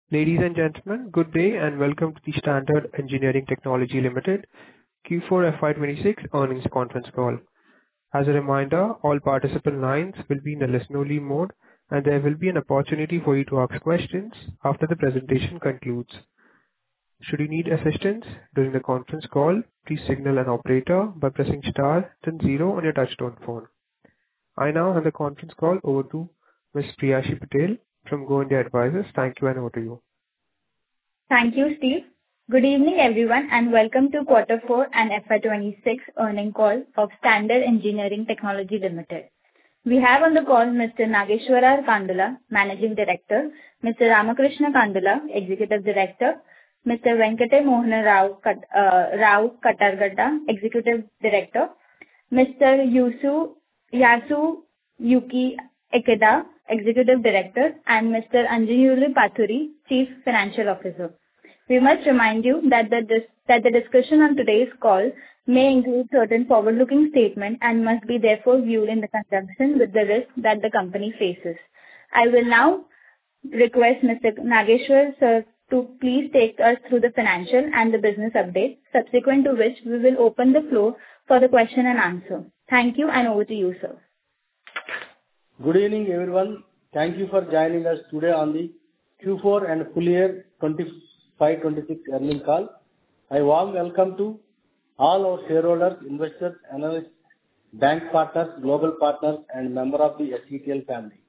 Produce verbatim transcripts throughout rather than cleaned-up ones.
Ladies and gentlemen, good day and welcome to the Standard Engineering Technology Limited Q four F Y twenty-six earnings conference call. As a reminder, all participant lines will be in a listen-only mode, and there will be an opportunity for you to ask questions after the presentation concludes. Should you need assistance during the conference call, please signal an operator by pressing star then zero on your touchtone phone. I now hand the conference call over to Miz Priyashi Patel from Go India Advisors. Thank you, and over to you. Thank you, Steve. Good evening, everyone, and welcome to Quarter four and F Y twenty-six earnings call of Standard Engineering Technology Limited. We have on the call Mister Nageshwara Kandula, Managing Director, Mister Ramakrishna Kandula, Executive Director, Mister Venkata Mohana Rao, uh, Rao Katargada, Executive Director, Mister Yusu, Yasu Yuki Ekeda, Executive Director, and Mister Anjaneyulu Pathuri, Chief Financial Officer. We must remind you that the, dis- that the discussion on today's call may include certain forward-looking statements and must be therefore viewed in the conjunction with the risk that the company faces. I will now request Mister Nageshwar sir to please take us through the financial and the business update, subsequent to which we will open the floor for the question and answer. Thank you, and over to you, sir. Good evening, everyone. Thank you for joining us today on the Q four and full year twenty-five twenty-six earnings call. I warm welcome to all our shareholders, investors, analysts, bank partners, global partners, and member of the S C T L family.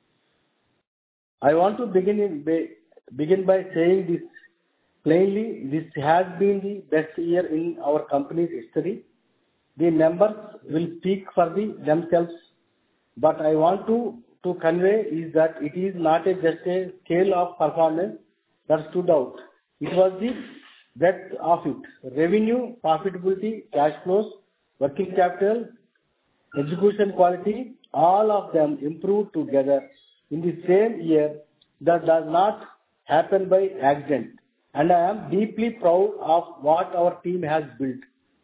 I want to begin in, begin by saying this plainly. This has been the best year in our company's history. The numbers will speak for the themselves. But I want to, to convey is that it is not a, just a scale of performance that stood out. It was the depth of it. Revenue, profitability, cash flows, working capital, execution quality, all of them improved together in the same year. That does not happen by accident. And I am deeply proud of what our team has built.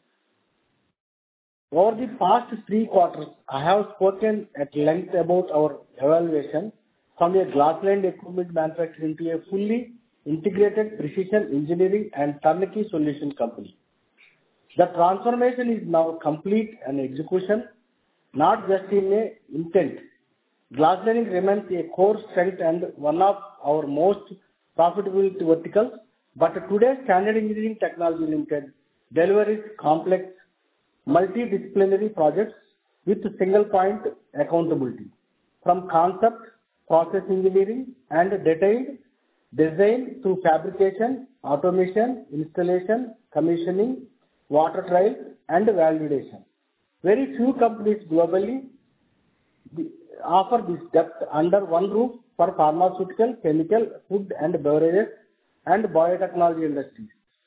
Over the past three quarters, I have spoken at length about our evaluation from a glass-lined equipment manufacturer into a fully integrated precision engineering and turnkey solution company. The transformation is now complete and execution, not just in a intent. Glass-lining remains a core strength and one of our most profitable verticals, but today's Standard Engineering Technology Limited delivers complex multidisciplinary projects with single point accountability. From concept, process engineering, and detailed design to fabrication, automation, installation, commissioning, water trials, and validation. Very few companies globally offer this depth under one roof for pharmaceutical, chemical, food and beverages, and biotechnology industries.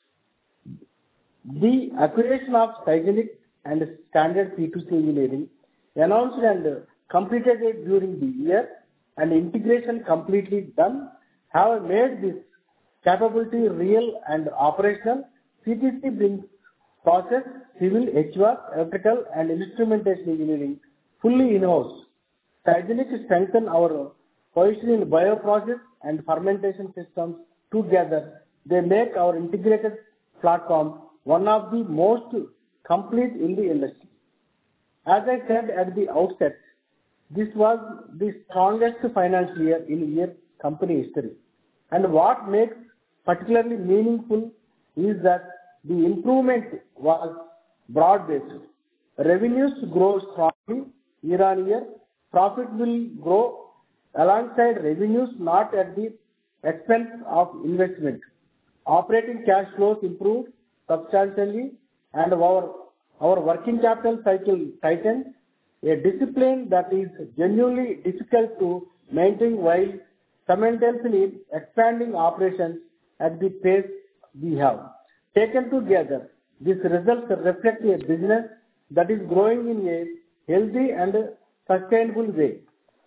The acquisition of Cygenic and Standard P two C Engineering, announced and completed it during the year, and integration completely done, have made this capability real and operational. C T C brings process, civil, H V A C, electrical, and instrumentation engineering fully in-house. Cygenic strengthen our position in bioprocess and fermentation systems. Together, they make our integrated platform one of the most complete in the industry. As I said at the outset, this was the strongest financial year in year company history. And what makes particularly meaningful is that the improvement was broad-based. Revenues grow strongly year on year. Profit will grow alongside revenues, not at the expense of investment. Operating cash flows improved substantially, and our, our working capital cycle tightened, a discipline that is genuinely difficult to maintain while simultaneously expanding operations at the pace we have. Taken together, these results reflect a business that is growing in a healthy and sustainable way.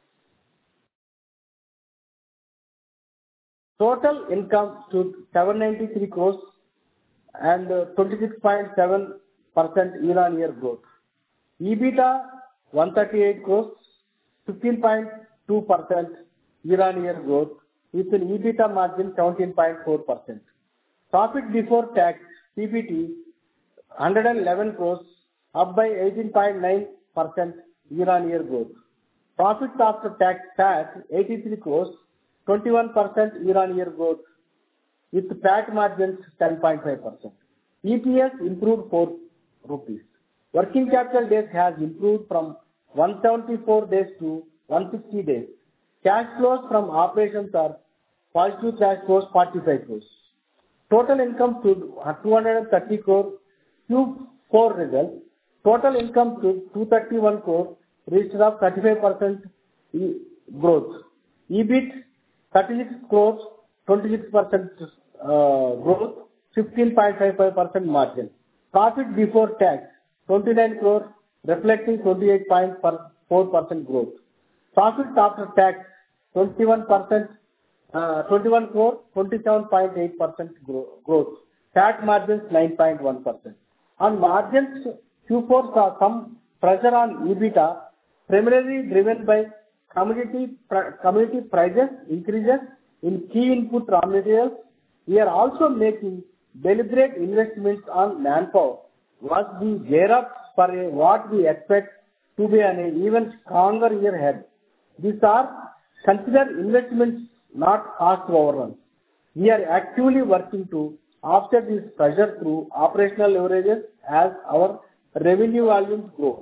Total income stood seven hundred ninety-three crores and twenty-six point seven percent year-on-year growth. EBITDA one hundred thirty-eight crores, fifteen point two percent year-on-year growth. with an EBITDA margin seventeen point four percent. Profit before tax, P B T, one hundred eleven crores, up by eighteen point nine percent year-on-year growth. Profit after tax, P A T, eighty-three crores, twenty-one percent year-on-year growth, with P A T margins ten point five percent. E P S improved four rupees. Working capital days has improved from one hundred seventy-four days to one hundred sixty days. Cash flows from operations are positive cash flows forty-five crores. Total income to two hundred thirty crore Q four result. Total income to two hundred thirty-one crore, reached up thirty-five percent growth. E B I T thirty-six crores, twenty-six percent uh, growth, fifteen point five five percent margin. Profit before tax twenty-nine crore, reflecting twenty-eight point four percent growth. Profit after tax twenty-one percent, uh, twenty-one crore, twenty-seven point eight percent growth. P A T margins nine point one percent. On margins, Q four saw some pressure on EBITDA, primarily driven by commodity commodity prices increases in key input raw materials. We are also making deliberate investments on manpower, was the gear up for a, what we expect to be an even stronger year ahead. These are considered investments, not cost overruns. We are actively working to offset this pressure through operational leverages as our revenue volumes grow.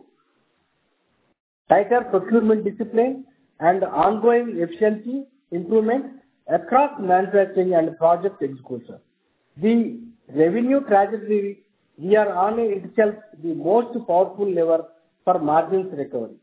Tighter procurement discipline and ongoing efficiency improvement across manufacturing and project execution. The revenue trajectory we are on itself the most powerful lever for margins recovery.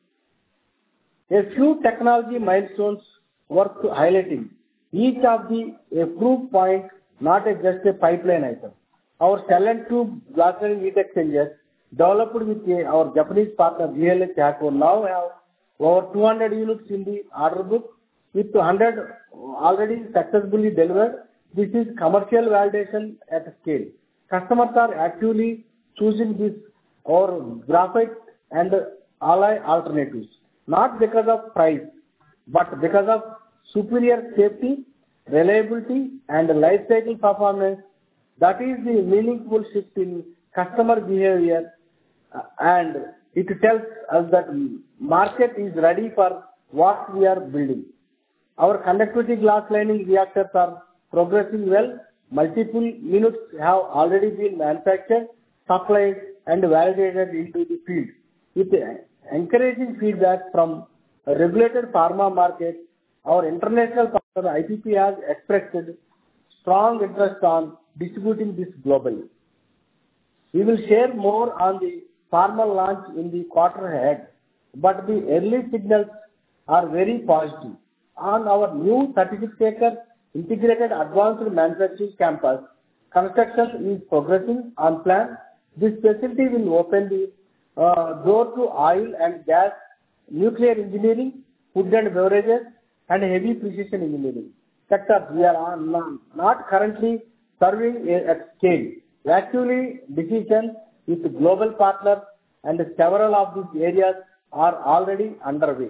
A few technology milestones worth highlighting. Each of the a proof point, not a just a pipeline item. Our cell and tube glass-lining heat exchangers developed with a, our Japanese partner G L H Haco now have over two hundred units in the order book, with one hundred already successfully delivered. This is commercial validation at scale. Customers are actively choosing this or graphite and alloy alternatives, not because of price, but because of superior safety, reliability, and life cycle performance. That is the meaningful shift in customer behavior, uh, and it tells us that market is ready for what we are building. Our conductivity glass lining reactors are progressing well. Multiple units have already been manufactured, supplied, and validated into the field. With encouraging feedback from a regulated pharma market, our international partner I P P has expressed strong interest on distributing this globally. We will share more on the formal launch in the quarter ahead, but the early signals are very positive. On our new thirty-six acre integrated advanced manufacturing campus, construction is progressing on plan. This facility will open the uh, door to oil and gas, nuclear engineering, food and beverages, and heavy precision engineering sectors we are on, not currently serving at scale. Actively decisions with global partners and several of these areas are already underway.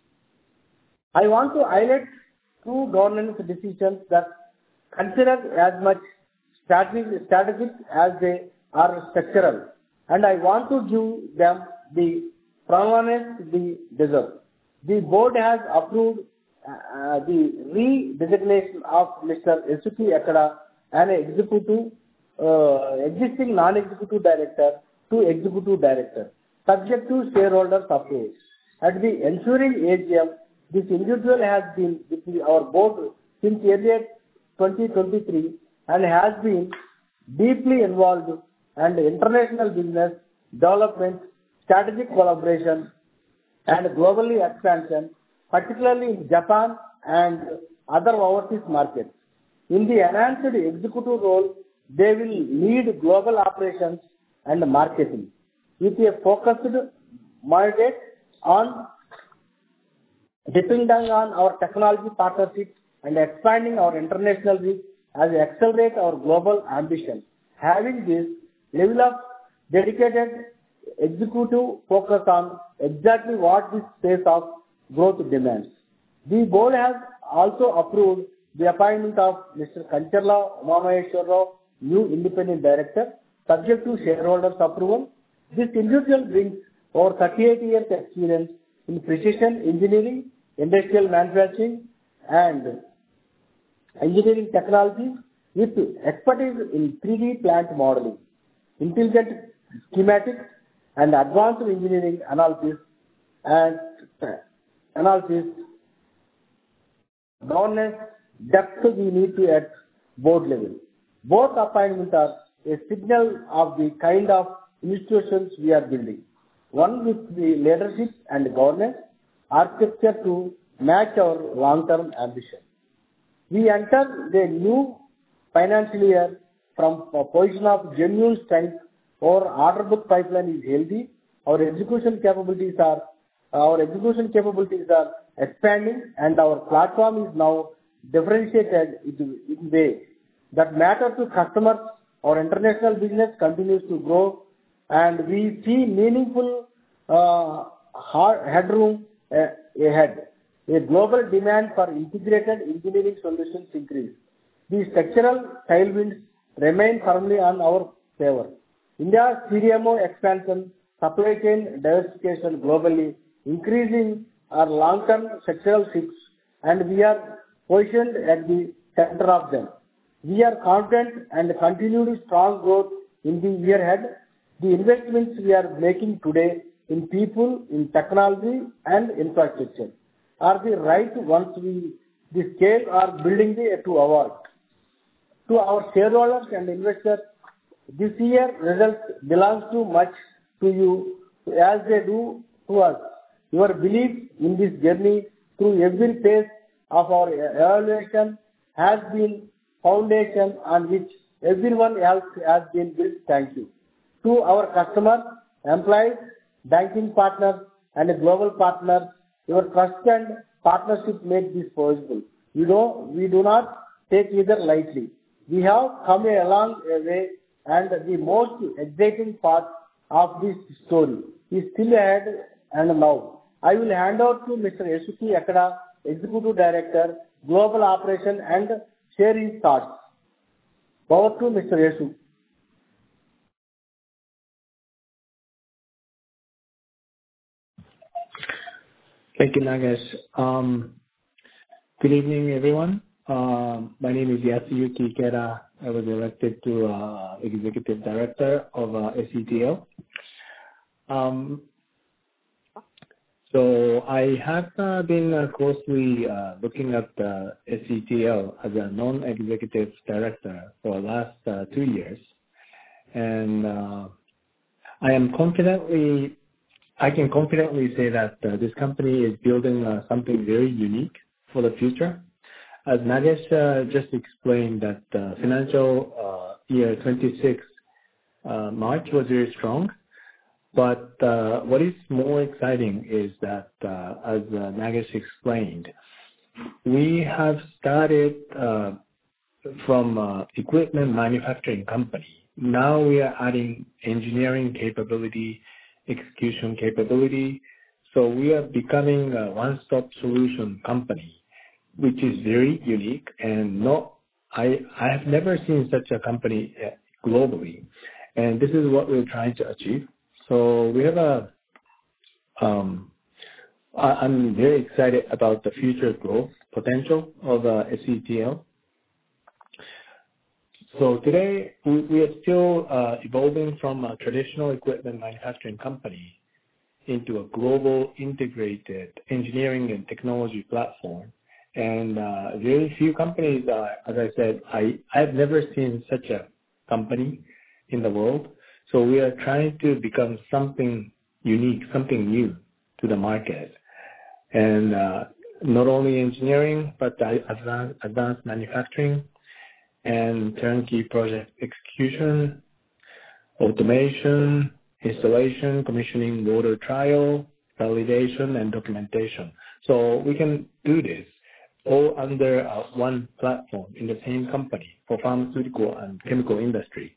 I want to highlight two governance decisions that consider as much strategic, strategic as they are structural, and I want to give them the prominence they deserve. The board has approved uh, the re-designation of Mister Yasuki Akada, an executive, uh, existing non-executive director, to executive director, subject to shareholders' approval. At the ensuing A G M, this individual has been with our board since earlier twenty twenty-three and has been deeply involved in international business development, strategic collaboration, and globally expansion, particularly in Japan and other overseas markets. In the enhanced executive role, they will lead global operations and marketing with a focused mandate on depending on our technology partnerships and expanding our international reach as we accelerate our global ambition. Having this level of dedicated executive focus on exactly what this space of growth demands. The board has also approved the appointment of Mister Kancharla Umamaheshwar Rao, new independent director, subject to shareholders' approval. This individual brings over thirty-eight years experience in precision engineering, industrial manufacturing, and engineering technology with expertise in three D plant modeling, intelligent schematics, and advanced engineering analysis and analysis. Governance depth we need to at board level. Both appointments are a signal of the kind of institutions we are building. One with the leadership and governance architecture to match our long-term ambition. We enter the new financial year from a position of genuine strength. Our order book pipeline is healthy. Our execution capabilities are our execution capabilities are expanding, and our platform is now differentiated in in ways that matter to customers. Our international business continues to grow, and we see meaningful uh, headroom uh, ahead. A global demand for integrated engineering solutions increase. The structural tailwinds remain firmly on our favor. India's C D M O expansion, supply chain diversification globally, increasing our long-term structural shifts, and we are positioned at the center of them. We are confident and continued strong growth in the year ahead. The investments we are making today in people, in technology, and infrastructure are the right ones. We the scale are building the to award. To our shareholders and investors, this year results belongs too much to you as they do to us. Your belief in this journey through every phase of our evaluation has been foundation on which everyone else has been built. Thank you. To our customers, employees, banking partners, and global partners, your trust and partnership make this possible. You know, we do not take either lightly. We have come a long way, and the most exciting part of this story is still ahead. And now, I will hand out to Mister Yasuki Akada, Executive Director, Global Operation, and share his thoughts. Over to Mister Yasu. Thank you, Nagesh. Um, good evening, everyone. Uh, my name is Yasuyuki Ikeda. I was elected to uh, Executive Director of uh, S C T L. Um, so I have uh, been uh, closely uh, looking at uh, S C T L as a non-executive director for the last uh, two years. And uh, I am confidently I can confidently say that uh, this company is building uh, something very unique for the future. As Nagesh uh, just explained, that uh, financial uh, year twenty-six uh, March was very strong. But uh, what is more exciting is that, uh, as uh, Nagesh explained, we have started uh, from uh, equipment manufacturing company. Now we are adding engineering capability, execution capability. So we are becoming a one-stop solution company, which is very unique, and not I I have never seen such a company globally, and this is what we're trying to achieve. So we have a um, I, I'm very excited about the future growth potential of uh, S C T L. So today we, we are still uh, evolving from a traditional equipment manufacturing company into a global integrated engineering and technology platform. And uh, very few companies, uh, as I said, I, I've never seen such a company in the world. So we are trying to become something unique, something new to the market. And uh, not only engineering, but advanced, advanced manufacturing and turnkey project execution, automation, installation, commissioning, water trial, validation, and documentation. So we can do this all under uh, one platform in the same company for pharmaceutical and chemical industry.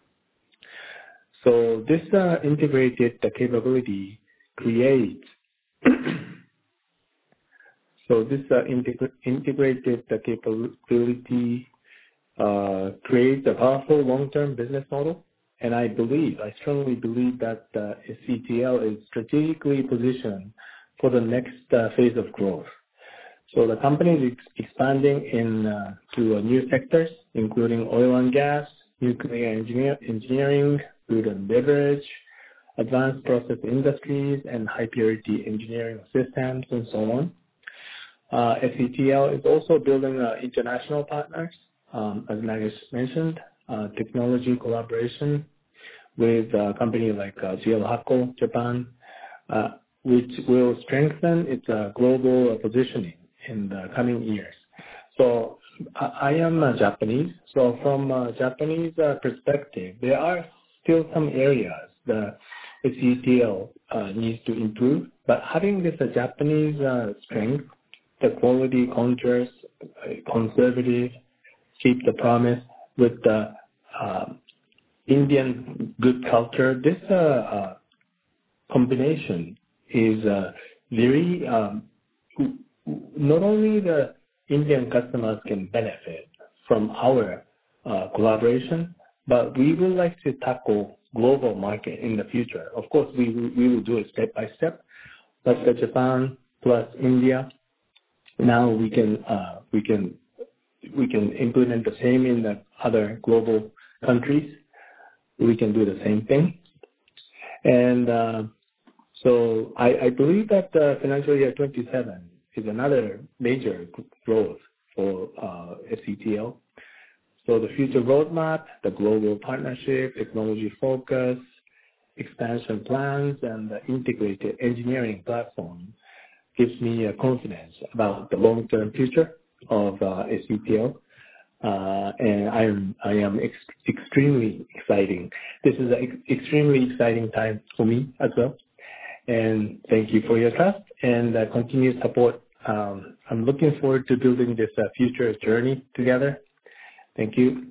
So this uh, integrated uh, capability creates, So this uh, integra- integrated uh, capability uh, creates a powerful long-term business model. And I believe, I strongly believe that uh, S C T L is strategically positioned for the next uh, phase of growth. So the company is ex- expanding in uh, to uh, new sectors, including oil and gas, nuclear engineer- engineering, food and beverage, advanced process industries, and high purity engineering systems, and so on. Uh, S C T L is also building uh, international partners, um, as Nagesh mentioned, uh, technology collaboration with a company like uh, G L Hakko, Japan, uh, which will strengthen its uh, global positioning in the coming years. So I, I am uh, Japanese. So from a Japanese uh, perspective, there are still some areas that the C T L uh, needs to improve. But having this uh, Japanese uh, strength, the quality conscious, uh, conservative, keep the promise with the uh, Indian good culture, this uh, uh, combination is uh, very, um, not only the Indian customers can benefit from our uh, collaboration, but we would like to tackle global market in the future. Of course, we will, we will do it step by step, but the Japan plus India, now we can uh, we can we can implement the same in the other global countries. We can do the same thing, and uh, so I, I believe that uh, financial year twenty-seven is another major growth for uh, S C T L. So the future roadmap, the global partnership, technology focus, expansion plans, and the integrated engineering platform gives me uh, confidence about the long-term future of uh, S C T L. Uh, and I am I am ex- extremely exciting. This is an ex- extremely exciting time for me as well. And thank you for your trust and uh, continued support. Um, I'm looking forward to building this uh, future journey together. Thank you.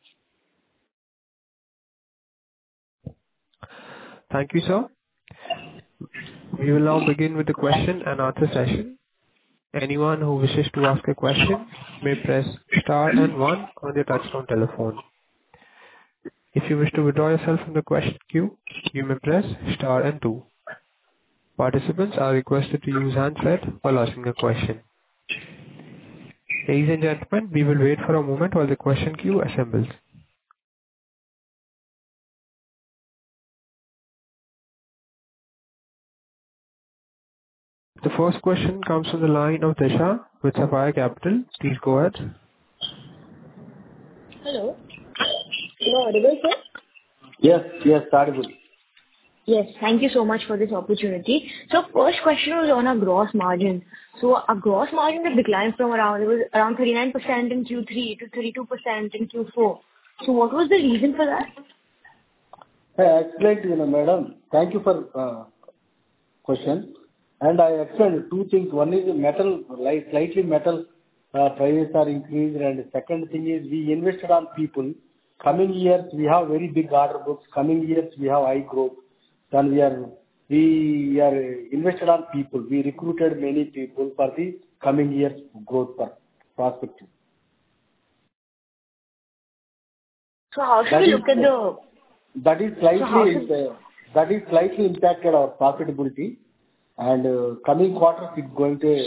Thank you, sir. We will now begin with the question and answer session. Anyone who wishes to ask a question may press star and one on their touchtone telephone. If you wish to withdraw yourself from the question queue, you may press star and two. Participants are requested to use handset while asking a question. Ladies and gentlemen, we will wait for a moment while the question queue assembles. The first question comes from the line of Disha with Sapphire Capital. Please go ahead. Hello. Hello, audible, sir? Yes, yes, audible. Yes, thank you so much for this opportunity. So first question was on our gross margin. So our gross margin has declined from around, it was around thirty-nine percent in Q three to thirty-two percent in Q four. So what was the reason for that? I explained to you, madam. Thank you for uh, question. And I explained two things. One is metal, like slightly metal uh, prices are increased, and the second thing is we invested on people. Coming years we have very big order books. Coming years we have high growth. Then we are we are invested on people. We recruited many people for the coming years growth perspective. So how should That we is, look at the... that is slightly So how should- uh, that is slightly impacted our profitability, and uh, coming quarters it's going to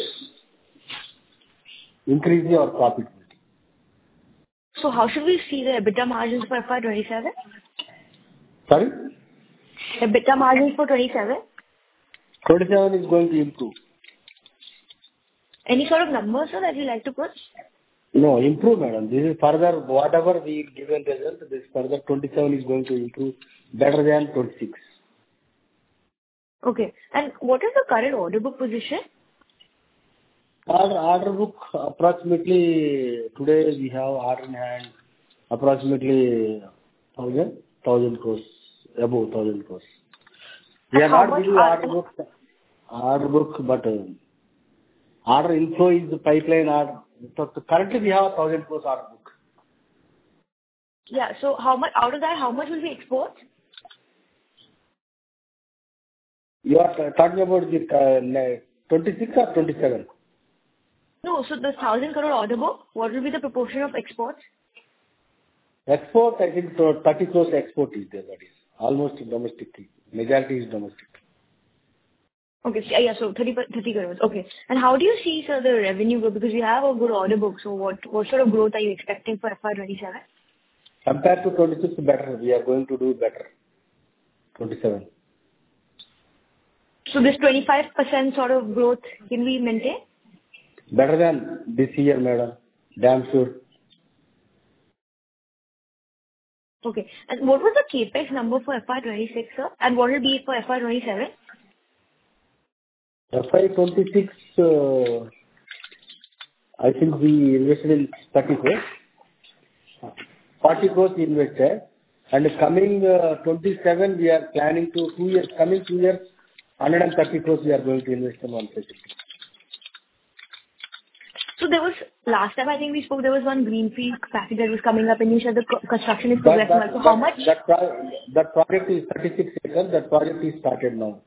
increase our profitability. So how should we see the EBITDA margins for F Y twenty-seven? Sorry? EBITDA margins for twenty-seven? twenty-seven is going to improve. Any sort of numbers, sir, that you like to put? No, improve, madam. This is further, whatever we given result, this further twenty-seven is going to improve better than twenty-six. Okay. And what is the current order book position? Our order book, approximately, today we have order in hand, approximately one thousand crores, above one thousand crores. We are And how not much giving are- order book, order book, but uh, order inflow is the pipeline order. So currently we have one thousand crores order book. Yeah. So how much, out of that, how much will be export? You are talking about the uh, twenty-six or twenty-seven? No, so the one thousand crore order book, what will be the proportion of exports? Export, I think so thirty crores export is there, that is. Almost domestic. Majority is domestic. Okay. So, yeah, so thirty, thirty crores. Okay. And how do you see, sir, the revenue growth? Because you have a good order book, so what, what sort of growth are you expecting for F Y twenty-seven? Compared to twenty-six, better. We are going to do better. twenty-seven. So this twenty-five percent sort of growth can we maintain? Better than this year, madam. Damn sure. Okay. And what was the CapEx number for F Y twenty-six, sir? And what will be for F Y twenty-seven? F Y twenty-six, uh, I think we invested in thirty crores. forty crores we invested. And coming uh, twenty-seven, we are planning to, two years, coming two years, one hundred thirty crores we are going to invest in one facility. So there was, last time I think we spoke, there was one greenfield factory that was coming up and you said the co- construction is progressing well. So how much? That, pro- that project is thirty-six acres. That project is started now.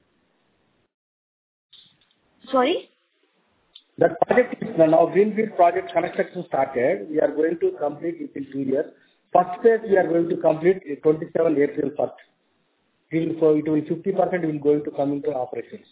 Sorry? That project is now greenfield project construction started. We are going to complete within two years. First phase we are going to complete twenty-seven April first. It will, it will fifty percent will going to come into operations.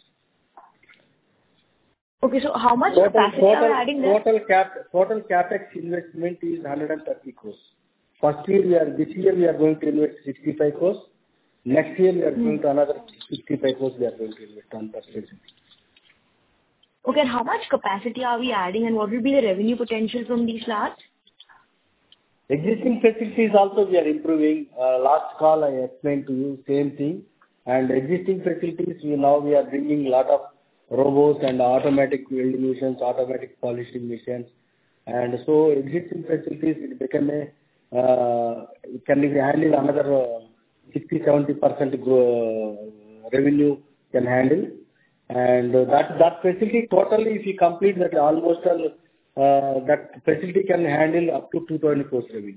Okay, so how much Total, capacity total, are we adding there? total cap, total capex investment is one hundred thirty crores. First year we are, this year we are going to invest sixty-five crores. Next year we are Hmm. going to another sixty-five crores we are going to invest on that facility. Okay, and how much capacity are we adding and what will be the revenue potential from these plants? Existing facilities also we are improving. Uh, last call I explained to you same thing. And existing facilities we now we are bringing a lot of robots and automatic welding machines, automatic polishing machines. And so existing facilities it become a uh, it can handle another uh, sixty to seventy percent grow, uh, revenue can handle. And uh, that that facility totally if you complete that almost uh, uh, that facility can handle up to two thousand crores revenue.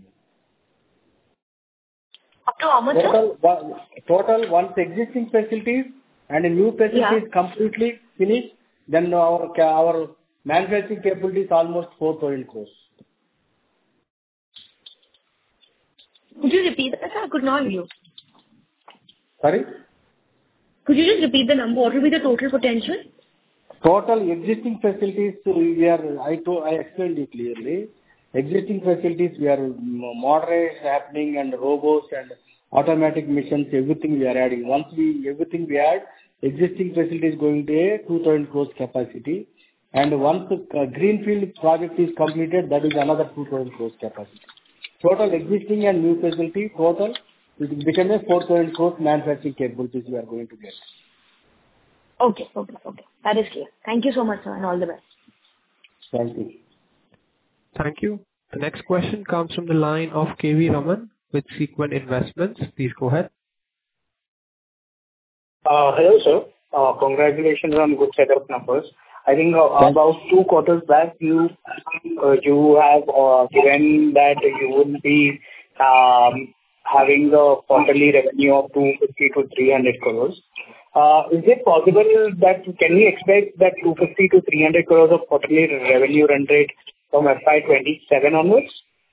Up to how much? Total, one- total once existing facilities and a new facility Yeah. is completely finished, then our ca- our manufacturing capability is almost four thousand crores. Could you repeat that, sir? I could not hear you. Sorry? Could you just repeat the number? What will be the total potential? Total existing facilities, so we are, I to, I explained it clearly. Existing facilities, we are m- moderate happening and robots and automatic machines, everything we are adding. Once we, everything we add, existing facility is going to a two thousand crores capacity. And once the uh, greenfield project is completed, that is another two thousand crores capacity. Total existing and new facility, total, it will become a four thousand crores manufacturing capabilities we are going to get. Okay, okay, okay. That is clear. Thank you so much, sir, and all the best. Thank you. Thank you. The next question comes from the line of K V Raman with Sequent Investments. Please go ahead. Uh, Hello, sir. Uh, Congratulations on good set of numbers. I think uh, Thank- about two quarters back, you uh, you have uh, given that you would be um, having a quarterly revenue of two hundred fifty to three hundred crores. Uh, Is it possible that can we expect that two hundred fifty to three hundred crores of quarterly revenue run rate from F Y twenty-seven onwards?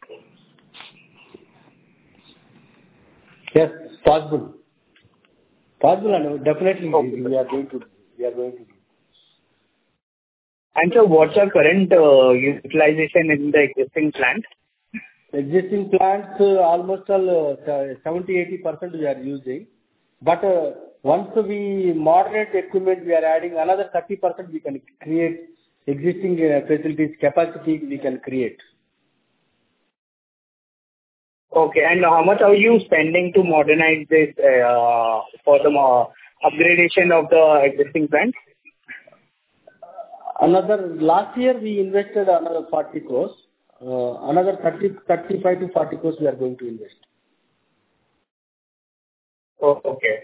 Yes, possible. Possible, and definitely Okay. we are going to do. We are going to do. And so what's our current uh, utilization in the existing plant? Existing plants, uh, almost all uh, seventy to eighty percent we are using. But uh, once we moderate equipment, we are adding another thirty percent we can create existing uh, facilities capacity we can create. Okay. And how much are you spending to modernize this uh, for the uh, upgradation of the existing plant? Another, last year we invested another forty crores. Uh, another thirty, thirty-five to forty crores we are going to invest. Oh, okay.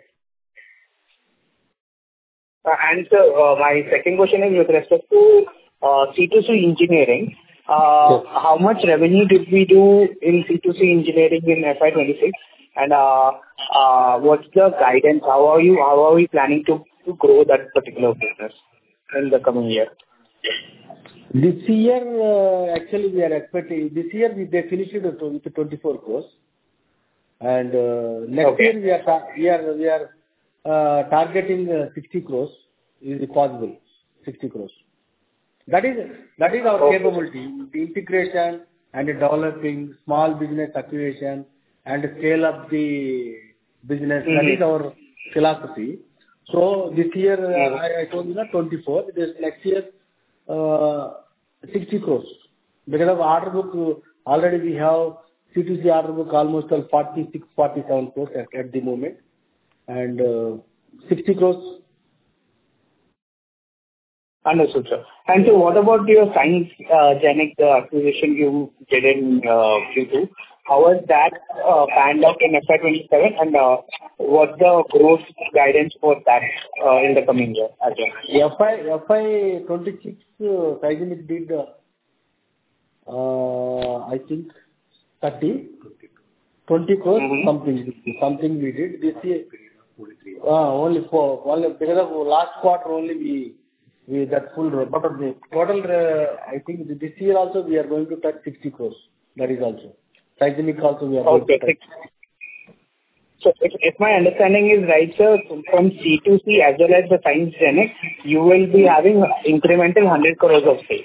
Uh, And so, uh, my second question is with respect to uh, C two C engineering. Uh, Yes. How much revenue did we do in C two C engineering in F Y twenty-six? And uh, uh, what's the guidance? How are you? How are we planning to to grow that particular business in the coming year? This year, uh, actually, we are expecting, this year we, they finished it with twenty-four crores. And uh, next Okay. year we are, ta- we are, we are uh, targeting uh, sixty crores. Is it possible? sixty crores. That is, that is our Okay. capability. The integration and developing small business acquisition and scale up the business. That is Mm-hmm. our philosophy. So this year, uh, Mm-hmm. I, I told you that twenty-four. This next year, uh, sixty crores. Because of order book, uh, already we have C two C order book almost uh, forty-six, forty-seven crores at, at the moment. And uh, sixty crores. Understood, sir. And so what about your Science uh, Genic uh, acquisition you did in uh, Q two? How was that uh, panned out in F Y twenty-seven, and uh, what's the growth guidance for that uh, in the coming year as well? F I, F I twenty-six, uh, Scientific did, uh, uh, I think, thirty, twenty crores, Mm-hmm. something, something we did. This year, uh, only for, only because of last quarter only we, we that full, but the total, uh, I think this year also we are going to touch sixty crores. That is also. Scientific also we are going to Okay. touch. So if, if my understanding is right, sir, from C two C as well as the Science Genic, you will be having incremental one hundred crores of sales.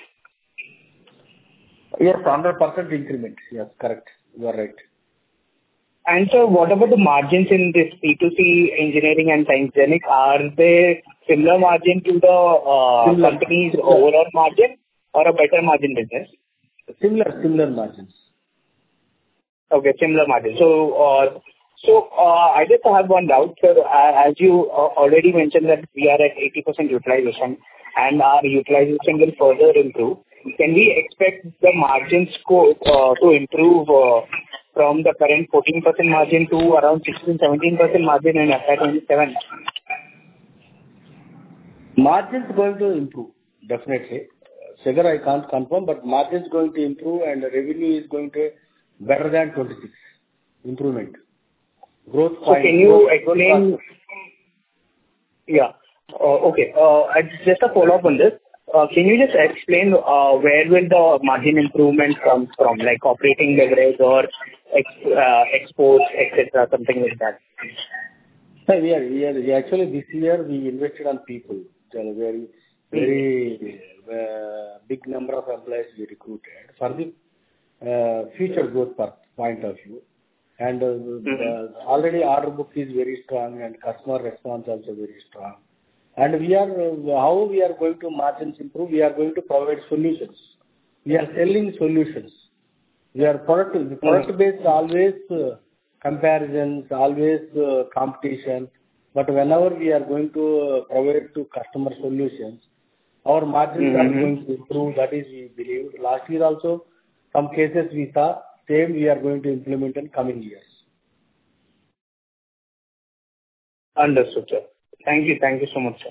Yes, one hundred percent increment. Yes, correct. You are right. And so what about the margins in this C two C engineering and Science Genic? Are they similar margin to the uh, Similar. company's overall margin or a better margin business? Similar, similar margins. Okay, similar margin. So, uh, so uh, I just have one doubt, sir. Uh, As you uh, already mentioned that we are at eighty percent utilization and our utilization will further improve. Can we expect the margin scope uh, to improve uh, from the current fourteen percent margin to around sixteen to seventeen percent margin in F Y twenty-seven? Margins going to improve, definitely. Figure I can't confirm, but margins going to improve and the revenue is going to better than twenty-six. Improvement. Growth So point. can you growth- explain? growth Yeah. Uh, Okay. Uh, and Just a follow-up on this. Uh, Can you just explain uh, where will the margin improvement come from, like operating leverage or ex- uh, exports, et cetera, something like that? Sir, we are, we are, we actually this year we invested on people. So a very, very uh, big number of employees we recruited for the uh, future growth per- point of view. And uh, the already order book is very strong and customer response also very strong. And we are, uh, how we are going to margins improve, we are going to provide solutions. We are selling solutions. We are product, product based always uh, comparisons, always uh, competition. But whenever we are going to uh, provide to customer solutions, our margins are Mhm. going to improve. That is, we believe. Last year also, some cases we saw, same we are going to implement in coming years. Understood, sir. Thank you. Thank you so much, sir.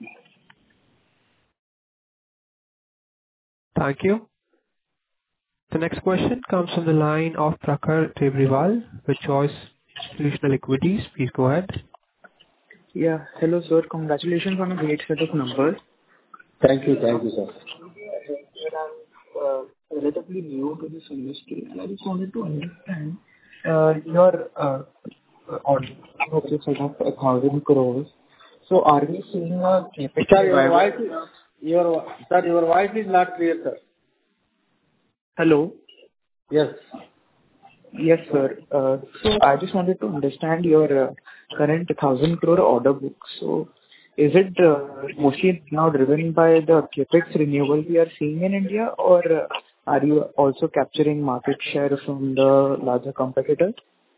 Thank you. The next question comes from the line of Prakhar Debriwal with Choice Institutional Equities. Please go ahead. Yeah. Hello, sir. Congratulations on a great set of numbers. Thank you. Thank you, sir. I'm uh, relatively new to this industry, and I just wanted to understand uh, your uh, order of a set of one thousand crores. So are we seeing a CapEx Sir, your revival? voice is, your, sir, your voice is not clear, sir. Hello? Yes. Yes, sir. Uh, So I just wanted to understand your uh, current one thousand crore order book. So is it uh, mostly now driven by the CapEx renewal we are seeing in India, or uh, are you also capturing market share from the larger competitors?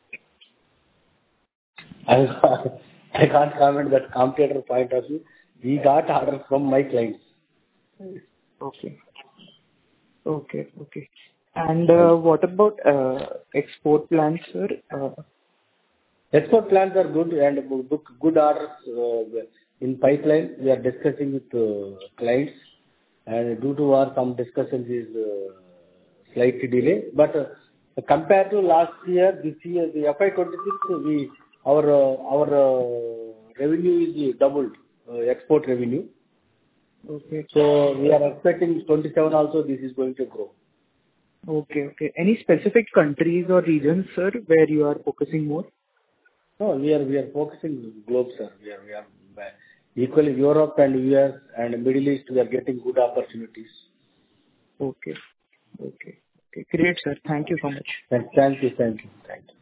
I, I can't comment that competitor point of view. We got orders from my clients. Okay. Okay, okay. And uh, what about uh, export plans, sir? Uh, Export plans are good and book good orders uh, in pipeline. We are discussing with uh, clients, and due to our some discussions is uh, slightly delay. But uh, compared to last year, this year, the F Y twenty-six, we our uh, our uh, revenue is doubled, uh, export revenue. Okay. So we are expecting twenty-seven also this is going to grow. Okay. Okay. Any specific countries or regions, sir, where you are focusing more? No, we are we are focusing globe, sir. We are we are uh, equally Europe and U S and Middle East. We are getting good opportunities. Okay. Okay. Okay. Great, sir. Thank you so much. Thank, thank you, thank you, thank you.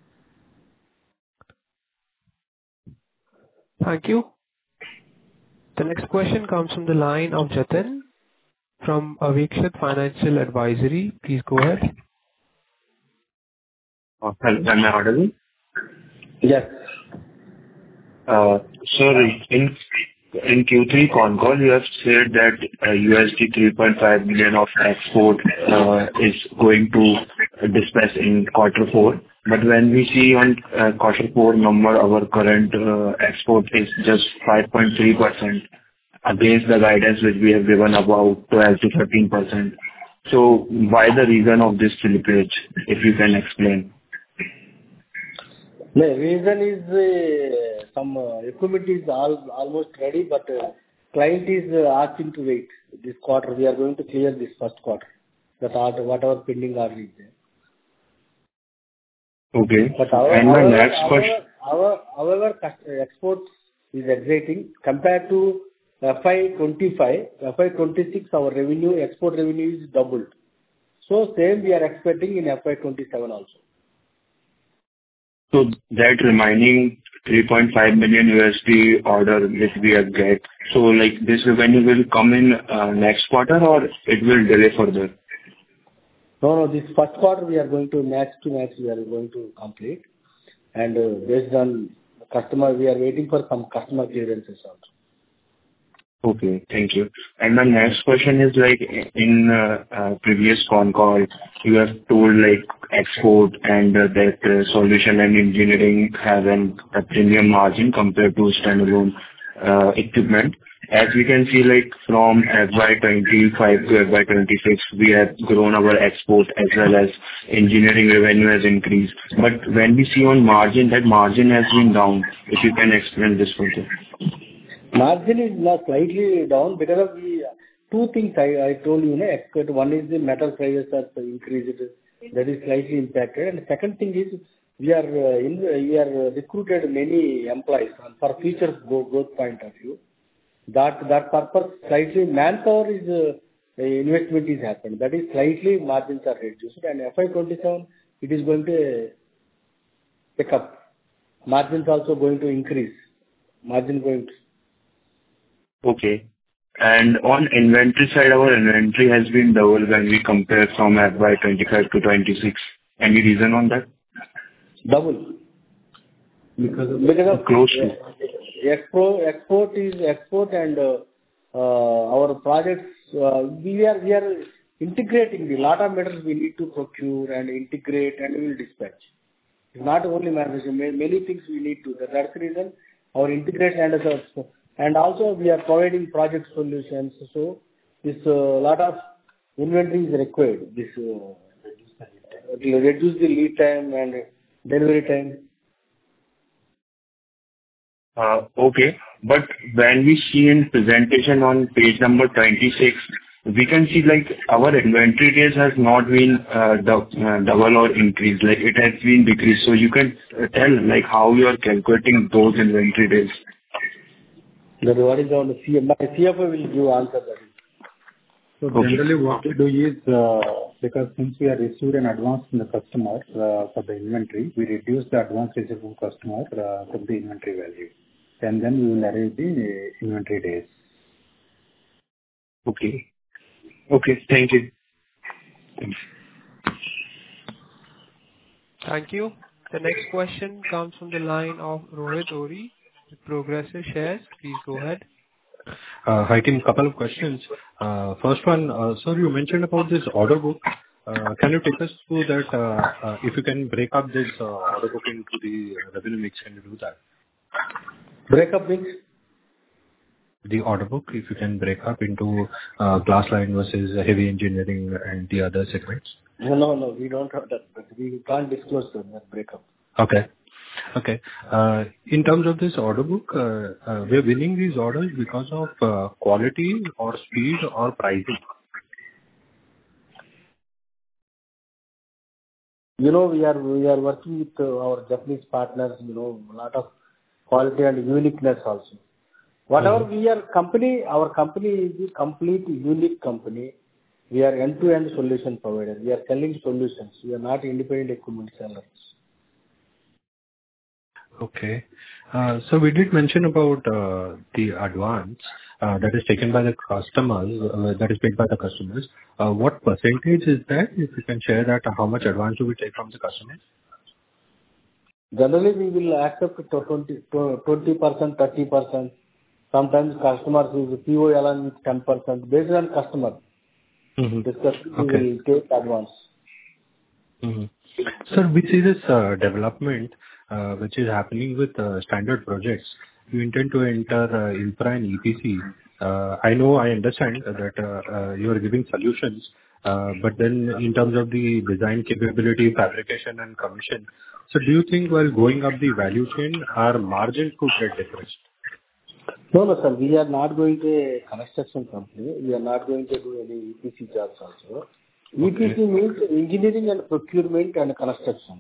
Thank you. The next question comes from the line of Jatin from Avikshit Financial Advisory. Please go ahead. Uh, Hello, am I audible? Yes. Uh, Sir, in in Q three con call, you have said that uh, U S D three point five million of export uh, is going to dispatch in quarter four. But when we see on uh, quarter four number, our current uh, export is just five point three percent against the guidance which we have given about twelve to thirteen percent. So why the reason of this slippage, if you can explain? The reason is uh, some uh, equipment is all, almost ready, but uh, client is uh, asking to wait this quarter. We are going to clear this first quarter. That order, whatever pending order is there. Okay. But our, and my however, next question. Our, however, export is exciting compared to F Y twenty-five, F Y twenty-six. Our revenue, export revenue is doubled. So same we are expecting in F Y twenty-seven also. So that remaining three point five million U S D order which we have get, so like this revenue will come in uh, next quarter or it will delay further? No, no, this first quarter we are going to match to match we are going to complete. And uh, based on customer, we are waiting for some customer clearances also. Okay, thank you. And my next question is like in uh, uh, previous con call, you have told like export and uh, that uh, solution and engineering have an, a premium margin compared to standalone uh, equipment. As we can see, like from F Y twenty-five to F Y twenty-six, we have grown our export as well as engineering revenue has increased. But when we see on margin, that margin has been down. If you can explain this further. Margin is not slightly down because of the two things I, I told you, no, expert. One is the metal prices are increased, that is slightly impacted. And the second thing is we are uh, in, we are recruited many employees for future growth point of view. That that purpose slightly manpower is uh, investment is happened. That is slightly margins are reduced. And F Y twenty-seven it is going to pick up. Margins also going to increase. Margin going to. Okay. And on inventory side, our inventory has been double when we compare from F Y twenty-five to twenty-six. Any reason on that? Double. Because of, because of close to. Export, export is export and uh, uh, our projects, uh, we are we are integrating the lot of metals we need to procure and integrate and we will dispatch. It's not only manufacturing, many things we need to. That's the reason our integration and uh, and also we are providing project solutions. So this uh, lot of inventory is required. This uh, it will reduce the lead time and delivery time. Uh, okay, but when we see in presentation on page number twenty-six, we can see like our inventory days has not been uh, dou- uh, double or increased, like it has been decreased. So you can uh, tell like how you are calculating those inventory days. That what is on the C F O? My C F O will give answer that. So generally what we do is, uh, because since we have received an advance from the customer uh, for the inventory, we reduce the advance received from customer uh, from the inventory value. And then we will arrange the inventory days. Okay. Okay, thank you. Thanks. Thank you. The next question comes from the line of Rohit Ori with Progressive Shares. Please go ahead. Uh, Hi, team. Couple of questions. Uh, First one, uh, sir, you mentioned about this order book. Uh, Can you take us through that? uh, uh, If you can break up this uh, order book into the revenue mix, can you do that? Break up means? The order book, if you can break up into uh, glass line versus heavy engineering and the other segments. No, no, no, we don't have that. But we can't disclose that breakup. Okay. Okay. Uh, In terms of this order book, uh, uh, we are winning these orders because of uh, quality or speed or pricing? You know, we are we are working with uh, our Japanese partners, you know, a lot of quality and uniqueness also. Whatever Mhm. we are company, our company is a complete unique company. We are end-to-end solution provider. We are selling solutions. We are not independent equipment sellers. Okay. Uh, So we did mention about uh, the advance uh, that is taken by the customers, uh, that is paid by the customers. Uh, What percentage is that? If you can share that, how much advance do we take from the customers? Generally, we will accept to twenty, twenty percent, thirty percent. Sometimes customers use P O along with ten percent. Based on customer Mm-hmm. discussion, we Okay. will take advance. Mm-hmm. Sir, we see this uh, development uh, which is happening with uh, standard projects. You intend to enter uh, infra and E P C. Uh, I know, I understand that uh, uh, you are giving solutions, uh, but then in terms of the design capability, fabrication and commission, so do you think while going up the value chain, our margins could get depressed? No, no, sir. We are not going to a construction company. We are not going to do any E P C jobs also. E P C Okay. means engineering and procurement and construction.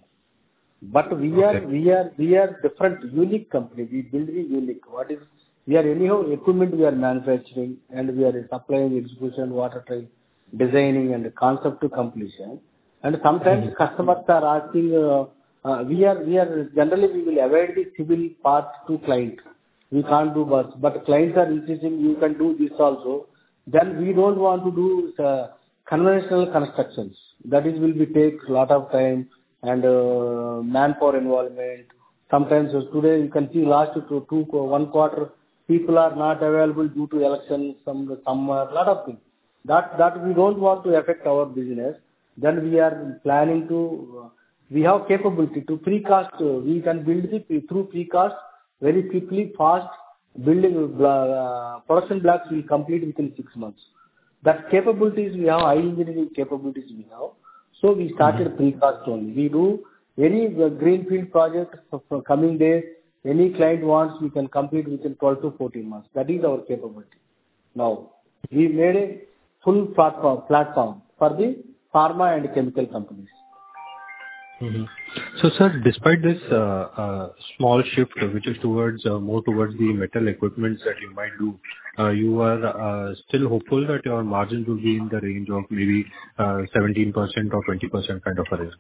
But we are Okay. we are we are different, unique company. We build the unique. What is we are anyhow equipment we are manufacturing and we are supplying execution, water tank, designing and concept to completion. And sometimes Mm-hmm. customers are asking. Uh, uh, we are we are generally we will avoid the civil part to client. We can't do bus, but clients are insisting you can do this also. Then we don't want to do uh, conventional constructions. That is will be take a lot of time and uh, manpower involvement. Sometimes uh, today you can see last two, two one quarter people are not available due to election, some summer, lot of things. That that we don't want to affect our business. Then we are planning to. Uh, we have capability to precast. Uh, we can build the through precast very quickly, fast. Building uh, production blocks will complete within six months. That capabilities we have, high engineering capabilities we have. So we started Mm-hmm. precast only. We do any uh, greenfield project for, for coming days. Any client wants, we can complete within twelve to fourteen months. That is our capability. Now we made a full platform platform for the pharma and chemical companies. Mm-hmm. So, sir, despite this uh, uh, small shift, uh, which is towards uh, more towards the metal equipments that you might do, uh, you are uh, still hopeful that your margins will be in the range of maybe uh, seventeen percent or twenty percent kind of a range?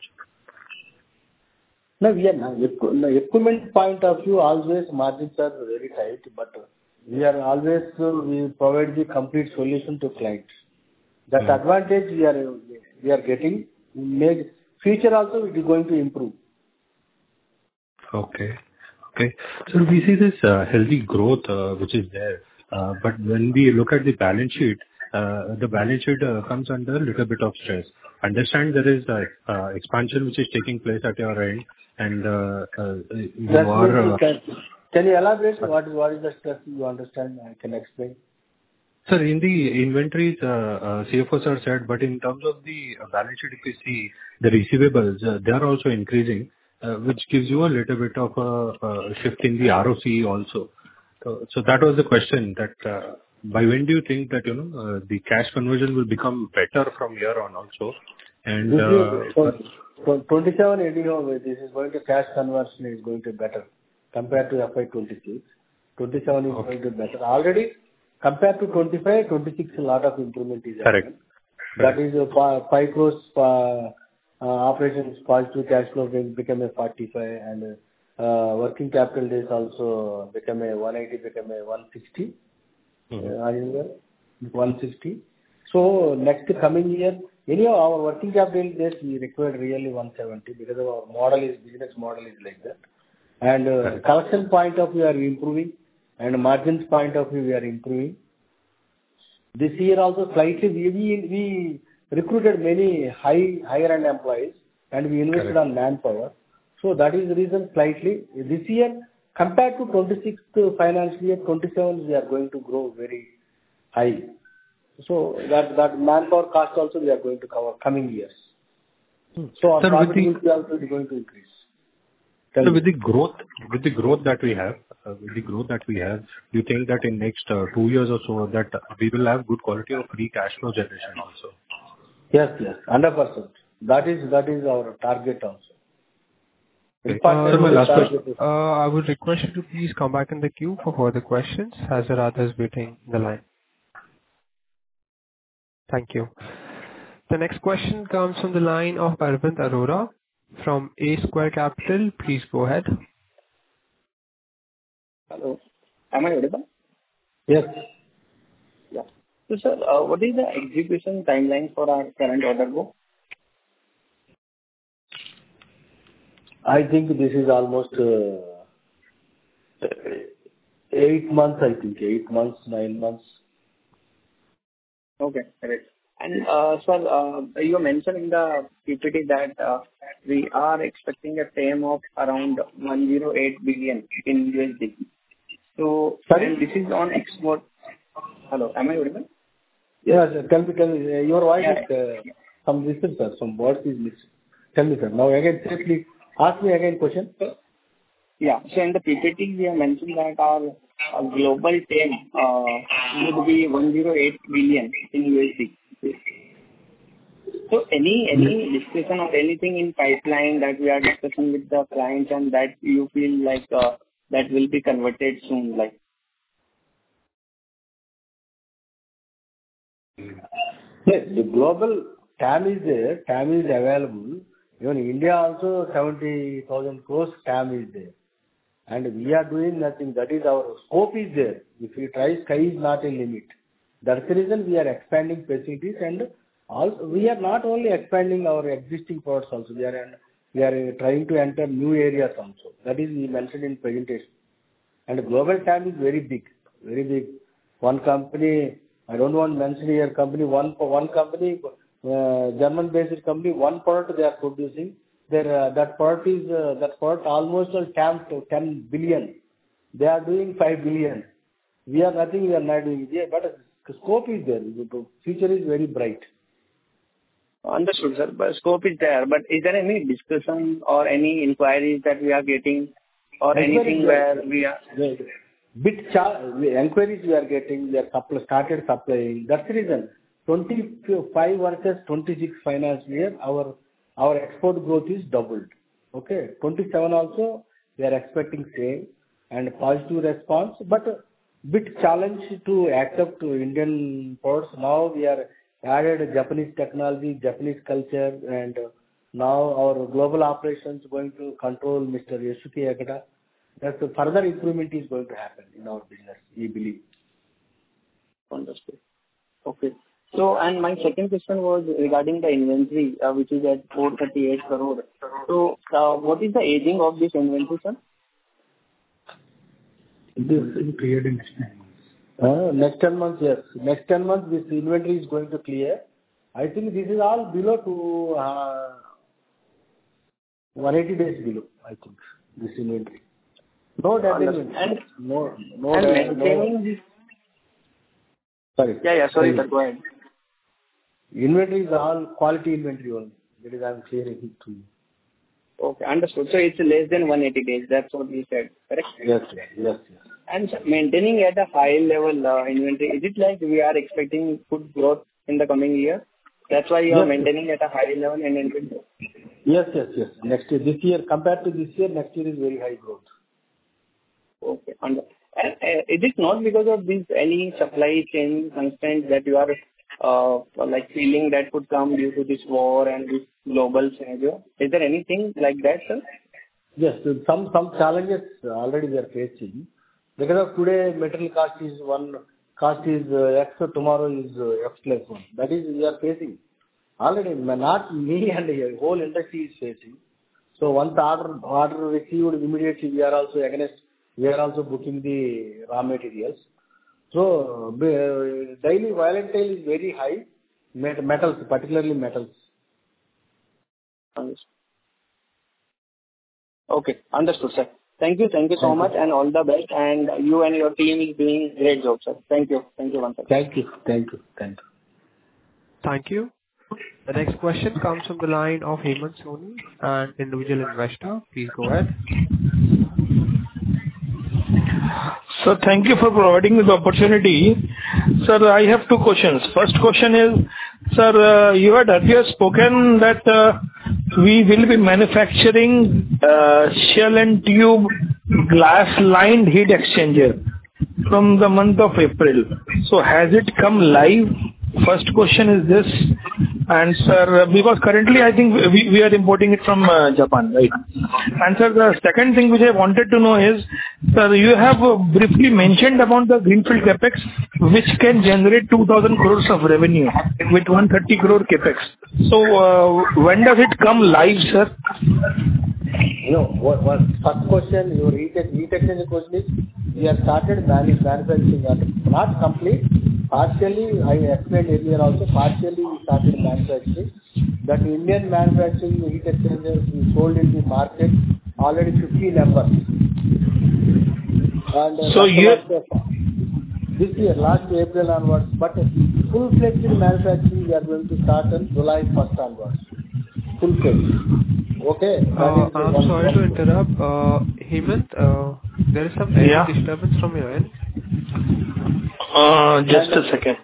No, we are not. Equ- the equipment point of view, always margins are very tight, but we are always, uh, we provide the complete solution to clients. That Mm. advantage we are, we are getting. Make future also it is going to improve. Okay. Okay. So we see this uh, healthy growth uh, which is there, uh, but when we look at the balance sheet, uh, the balance sheet uh, comes under a little bit of stress. Understand there is uh, uh, expansion which is taking place at your end, and uh, uh, you That means are. you Uh, can, can you elaborate what is, what is the stress you understand? I can explain. Sir, in the inventories, uh, uh, C F O sir said, but in terms of the uh, balance sheet, if you see the receivables, uh, they are also increasing, uh, which gives you a little bit of a a shift in the R O C E also. So so that was the question, that uh, by when do you think that, you know, uh, the cash conversion will become better from here on also? And This uh, is for twenty-seven anyhow, this is going to cash conversion is going to better compared to F Y twenty-six. twenty-seven is okay. going to better. Already compared to twenty-five, twenty-six, a lot of improvement is Correct. happened. That Correct. is a fi- five crores uh, uh, operations positive cash flow will become a forty-five, and uh, working capital days also become a one eighty, become a one sixty. Mm-hmm. Uh, annual, one sixty. So next coming year, anyhow, our working capital days we required really one seventy because of our model is, business model is like that. And uh, Correct. collection point of view we are improving, and margins point of view we are improving. This year also slightly we we, we recruited many high higher end employees, and we invested Correct. on manpower. So that is the reason slightly this year compared to twenty-six financial year, twenty-seven we are going to grow very high. So that that manpower cost also we are going to cover coming years. Hmm. So our Sir, with the profitability also is going to increase. So with the growth, with the growth that we have, uh, with the growth that we have, do you think that in next uh, two years or so that we will have good quality of free cash flow generation also? Yes, yes, one hundred percent. That is, that is our target also. Uh, so my last question. Uh, I would request you to please come back in the queue for further questions as there are others waiting in the line. Thank you. The next question comes from the line of Arvind Arora from A Square Capital. Please go ahead. Hello. Am I audible? Yes. Yeah. So, sir, uh, what is the execution timeline for our current order book? I think this is almost uh, eight months, I think. Eight months, nine months. Okay, correct. And, uh, sir, uh, you mentioned in the P P T that uh, we are expecting a T A M of around one hundred eight billion in U S D. So, Sorry? and this is on export. Hello, am I audible? Yes, tell me, tell me. Uh, your voice Yeah. is uh, some listen, sir. Some words is missing. Tell me, sir. Now again, say please. Ask me again question. Yeah. So in the P P T, we have mentioned that our uh, global T A M uh, would be one hundred eight billion in U S D. So any any discussion or anything in pipeline that we are discussing with the clients and that you feel like uh, that will be converted soon, like? Yes, the global T A M is there. T A M is available. Even India also seventy thousand crores T A M is there. And we are doing nothing. That is our scope is there. If we try, sky is not a limit. That's the reason we are expanding facilities, and also we are not only expanding our existing products also. We are we are trying to enter new areas also. That is we mentioned in presentation. And global T A M is very big, very big. One company, I don't want to mention here company, one one company, uh, German-based company, one product they are producing. Their, uh, that product is, uh, that product almost T A M to ten billion. They are doing five billion. We are nothing, we are not doing it. But the scope is there. The future is very bright. Understood, sir. But scope is there. But is there any discussion or any inquiries that we are getting or anything where we are? Bit char- inquiries we are getting, we are supply, started supplying. That's the reason. twenty-five versus twenty-six financial year, our our export growth is doubled. Okay. twenty-seven also, we are expecting same and positive response, but bit challenge to accept to Indian products. Now we are added Japanese technology, Japanese culture, and now our global operations going to control Mister Yasuki Ekada. That's a further improvement is going to happen in our business, we believe. Understood. Okay. So, and my second question was regarding the inventory, uh, which is at four hundred thirty-eight crore. So, uh, what is the aging of this inventory, sir? This will clear in next nine months. Uh, next ten months, yes. Next ten months, this inventory is going to clear. I think this is all below to uh, one hundred eighty days below, I think, this inventory. No debt inventory. No, no and debt. maintaining No. this. Sorry. Yeah, yeah, sorry, sir, go ahead. Inventory is all quality inventory only. That is, I am clearing it to you. Okay, understood. So it's less than one hundred eighty days. That's what you said, correct? Yes, yes, yes, yes. And sir, maintaining at a high level uh, inventory, is it like we are expecting good growth in the coming year? That's why you are Yes, maintaining at a high level in inventory? Yes, yes, yes. Next year, this year, compared to this year, next year is very high growth. Okay, understood. And uh, is it not because of this any supply chain constraints that you are uh, like feeling that could come due to this war and this global scenario? Is there anything like that, sir? Yes, so some some challenges already we are facing. Because of today, material cost is one, cost is uh, X, so tomorrow is uh, X plus one. That is we are facing. Already, not me and the whole industry is facing. So once the order, order received, immediately we are also against, we are also booking the raw materials. So uh, daily volatile is very high, met- metals, particularly metals. Understood. Okay, understood, sir. Thank you, thank you so Thank much, you. and all the best. And you and your team is doing great job, sir. Thank you, thank you once again. Thank you, thank you, thank you. Thank you. The next question comes from the line of Hemant Soni, an individual investor. Please go ahead. Sir, thank you for providing me the opportunity. Sir, I have two questions. First question is, sir, uh, you had earlier spoken that uh, we will be manufacturing uh, shell and tube glass-lined heat exchanger from the month of April. So has it come live? First question is this. And sir, because currently I think we, we are importing it from uh, Japan, right? And sir, the second thing which I wanted to know is, sir, you have uh, briefly mentioned about the greenfield capex, which can generate two thousand crores of revenue with one hundred thirty crore capex. So uh, when does it come live, sir? No, what, what first question, your heat heat exchanger question is, we have started manu- manufacturing, not complete. Partially, I explained earlier also, partially we started manufacturing. That Indian manufacturing heat exchangers we sold in the market already fifty numbers. And uh, so you this year, last April onwards, but full-fledged manufacturing we are going to start on July first onwards. Full-fledged. Okay. Uh, I'm sorry to interrupt. Uh, Hemant, uh, there is some air yeah. disturbance from your end. Uh, just a second.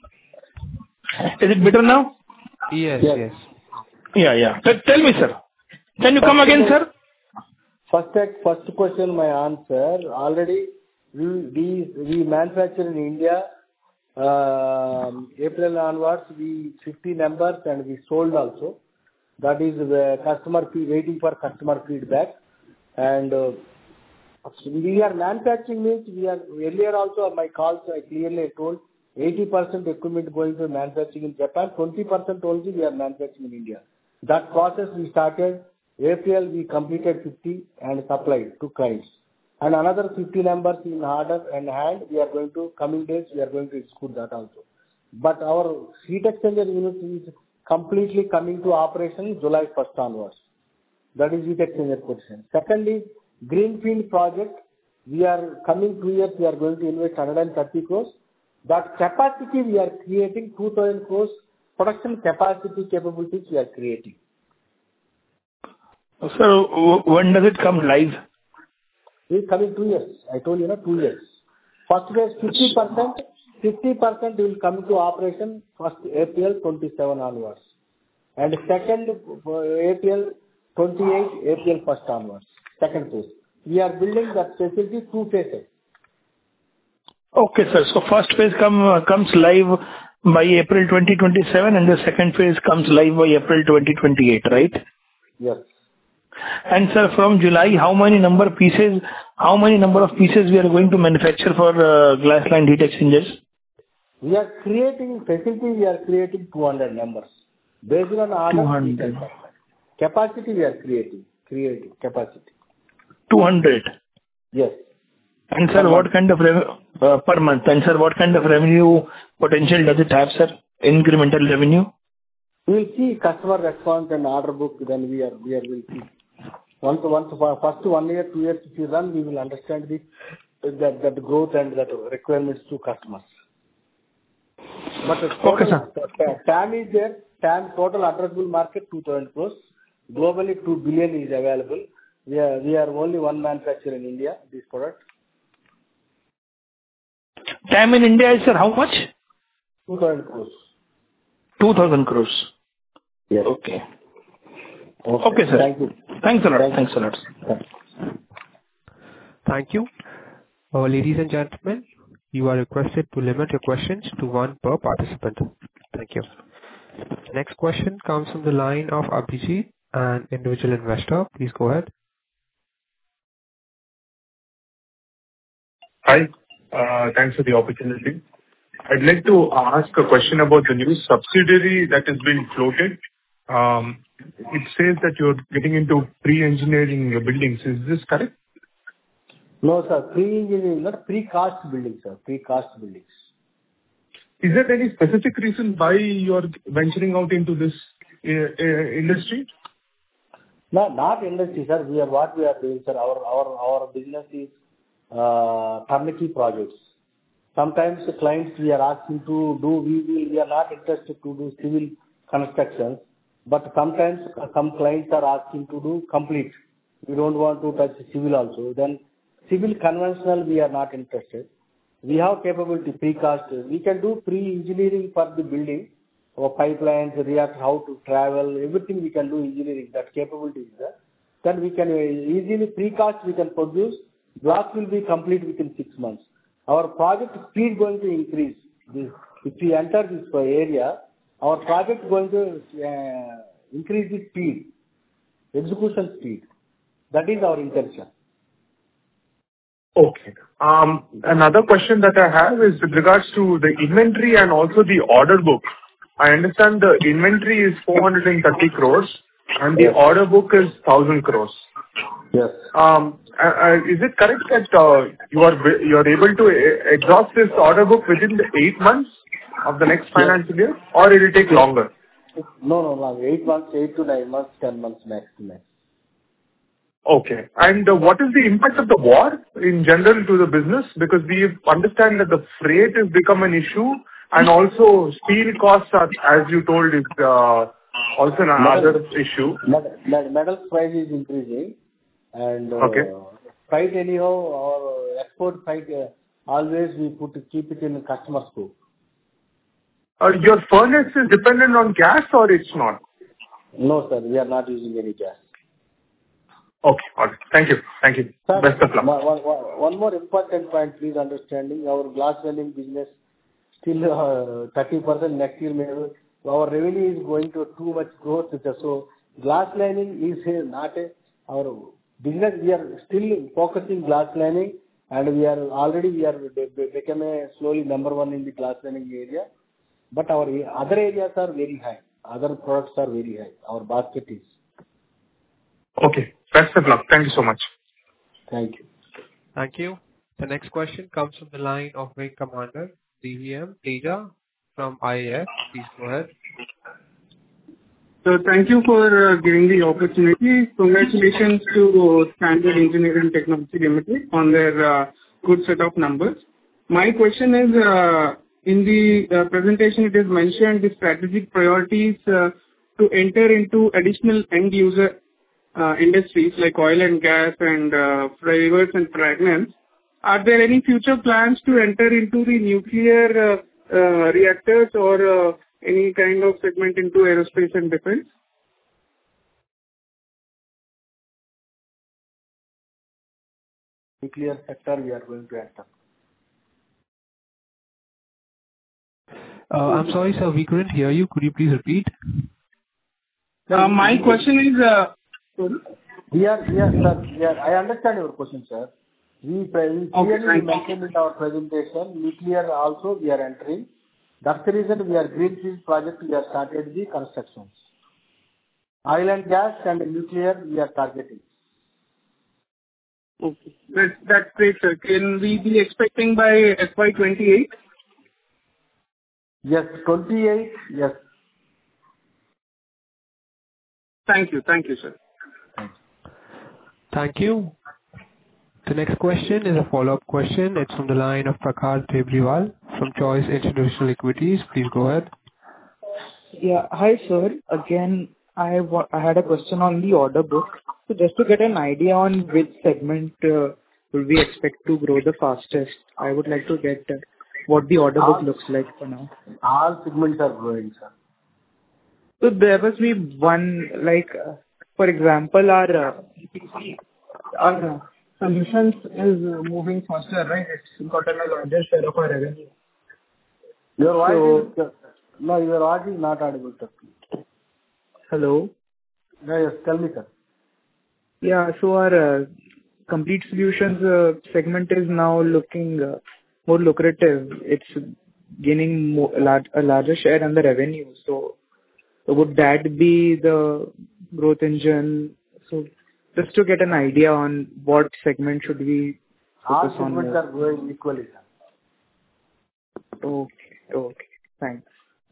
Is it better now? Yes, yes. yes. Yeah, yeah. T- tell me, sir. Can you first come again, sir? First, first question, my answer. Already, we we, we manufacture in India. Uh, April onwards, we fifty numbers and we sold also. That is the customer waiting for customer feedback. And uh, we are manufacturing means we are earlier also on my calls I clearly told eighty percent equipment going to manufacturing in Japan, twenty percent only we are manufacturing in India. That process we started April, we completed fifty and supplied to clients. And another fifty numbers in order and hand, we are going to, coming days, we are going to execute that also. But our heat exchanger unit is completely coming to operation July first onwards. That is heat exchanger position. Second is greenfield project. We are coming two years, we are going to invest one hundred thirty crores. That capacity we are creating, two thousand crores production capacity capabilities we are creating. Sir, when does it come live? It is coming two years. I told you, no, two years. First phase fifty percent, fifty percent will come to operation first April twenty-seven onwards. And second April twenty-eight, April first onwards. Second phase. We are building that facility two phases. Okay, sir. So first phase come, uh, comes live by April twenty twenty-seven and the second phase comes live by April twenty twenty-eight, right? Yes. And sir, from July, how many number of pieces, how many number of pieces we are going to manufacture for uh, glass-lined heat exchangers? We are creating facility, we are creating two hundred numbers. Based on order, two hundred. Capacity we are creating, creating capacity. two hundred? Yes. And sir, per what month. kind of revenue, uh, per month, and sir, what kind of revenue potential does it have, sir? Incremental revenue? We will see customer response and order book, then we are, we are, will see. Once, once, first one year, two years, if you run, we will understand the, that, that growth and that requirements to customers. But the total, okay, sir. T A M is there, T A M total addressable market two thousand crores. Globally two billion is available. We are, we are only one manufacturer in India, this product. T A M in India is, sir, how much? two thousand crores. two thousand crores. Yes. Okay. Okay, okay sir. Thank you. Thanks a lot. Thank Thanks a lot. Thank you. Uh, ladies and gentlemen, you are requested to limit your questions to one per participant. Thank you. Next question comes from the line of Abhijit, an individual investor. Please go ahead. Hi. Uh, thanks for the opportunity. I'd like to ask a question about the new subsidiary that has been floated. Um, it says that you're getting into pre-engineering buildings. Is this correct? No, sir. Pre-engineering, not pre-cast buildings, sir. Pre-cast buildings. Is there any specific reason why you're venturing out into this uh, uh, industry? No, not industry, sir. We are what we are doing, sir. Our our our business is uh, turnkey projects. Sometimes the clients we are asking to do, we will, we are not interested to do civil constructions, but sometimes some clients are asking to do complete. We don't want to touch civil also. Then civil conventional, we are not interested. We have capability precast. We can do pre-engineering for the building, our pipelines, react, how to travel, everything we can do engineering. That capability is there. Then we can easily precast we can produce. Block will be complete within six months. Our project speed going to increase. This, if we enter this area, our project going to uh, increase the speed, execution speed. That is our intention. Okay. Um, Another question that I have is with regards to the inventory and also the order book. I understand the inventory is four hundred thirty crores and the Yes. order book is one thousand crores. Yes. Um, uh, uh, Is it correct that uh, you are you are able to uh, exhaust this order book within the eight months of the next financial year, or it will take longer? No, no, no. Eight months, eight to nine months, ten months maximum. Okay. And uh, what is the impact of the war in general to the business? Because we understand that the freight has become an issue, and also steel costs are, as you told, is uh, also another issue. Metal, metal, metal price is increasing, and uh, Okay. freight anyhow, or export freight, uh, always we put keep it in customer scope. Uh, Your furnace is dependent on gas or it's not? No, sir, we are not using any gas. Okay. All right. Thank you. Thank you. Sir, Best of luck. one, one, one more important point, please understanding. Our glass welding business still uh, thirty percent next year. Maybe our revenue is going to too much growth. So glass lining is uh, not a, our business. We are still focusing glass lining, and we are already we are become a slowly number one in the glass lining area. But our other areas are very high. Other products are very high. Our basket is. Okay. Best of luck. Thank you so much. Thank you. Thank you. The next question comes from the line of Wing Commander, D V M Teja from I A F. Please go ahead. So thank you for uh, giving the opportunity. Congratulations to Standard Engineering Technology Limited on their uh, good set of numbers. My question is, uh, in the uh, presentation it is mentioned the strategic priorities uh, to enter into additional end user uh, industries like oil and gas and uh, flavors and fragrance. Are there any future plans to enter into the nuclear uh, uh, reactors or uh, any kind of segment into aerospace and defense? Nuclear sector we are going to enter. Uh, I'm sorry, sir, we couldn't hear you. Could you please repeat? Uh, my question is, uh, we are, we are, sir, we are, I understand your question, sir. We, pre- we clearly thank you. mentioned in our presentation, nuclear also we are entering. That's the reason we are greenfield project, we have started the constructions. Oil and gas and nuclear we are targeting. okay, that's, that's great, sir. Can we be expecting by F Y twenty-eight? Yes, twenty-eight, yes. Thank you, thank you, sir. Thank you. The next question is a follow-up question. It's from the line of Prakash Debriwal from Choice Institutional Equities. Please go ahead. Yeah. Hi, sir. Again, I wa- I had a question on the order book. So just to get an idea on which segment uh, will we expect to grow the fastest, I would like to get uh, what the order book All, looks like for now. all segments are growing, sir. So there must be one, like, uh, for example, our uh, our uh, solutions is uh, moving faster, right? It's gotten a larger share of our revenue. Your voice So, is, no, your voice is not audible, sir. hello? No, yes, tell me, sir. Yeah, so our uh, complete solutions uh, segment is now looking uh, more lucrative. It's gaining more, large, a larger share in the revenue. So, so would that be the growth engine? So just to get an idea on what segment should we All focus on. segments uh, are growing equally, sir. Okay, okay, thanks.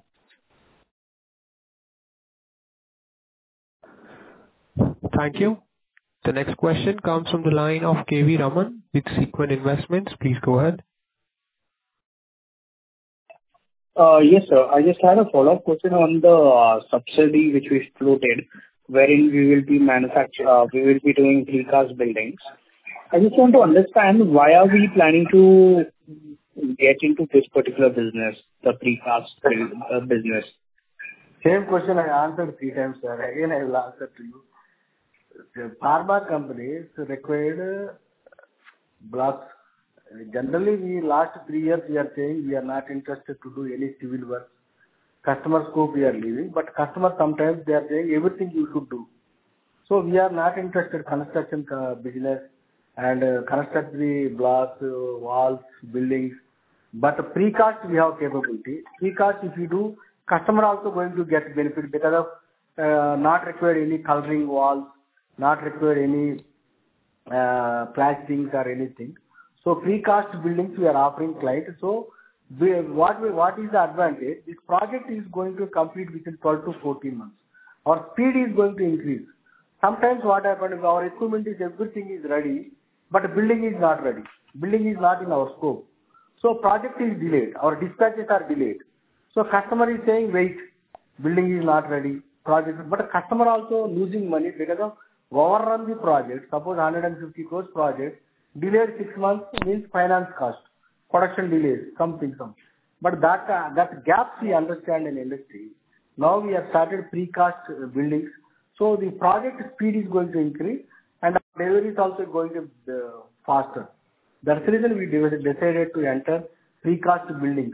Thank you. The next question comes from the line of K V Raman with Sequent Investments. Please go ahead. Uh, Yes, sir. I just had a follow-up question on the uh, subsidy which we floated, wherein we will be manufacture, uh, we will be doing precast buildings. I just want to understand why are we planning to get into this particular business, the precast build, uh, business? Same question I answered three times, sir. Again, I will answer to you. The pharma companies required uh, blocks. Generally, we last three years we are saying we are not interested to do any civil work. Customer scope we are leaving, but customer sometimes they are saying everything you should do. So we are not interested construction uh, business and uh, construct the blocks, uh, walls, buildings. But precast we have capability. Precast if you do, customer also going to get benefit because of uh, not require any coloring walls, not require any uh, plastings or anything. So precast buildings we are offering client. So we, what we, what is the advantage? This project is going to complete within twelve to fourteen months. Our speed is going to increase. Sometimes what happens, our equipment is everything is ready, but building is not ready. Building is not in our scope. So project is delayed. Our dispatches are delayed. So customer is saying wait, building is not ready. Project, but customer also losing money because of overrun the project. Suppose one hundred fifty crores project. Delayed six months means finance cost, production delays, something, some. But that uh, that gaps we understand in industry. Now we have started precast uh, buildings, so the project speed is going to increase and our delivery is also going to uh, faster. That's the reason we decided to enter precast buildings.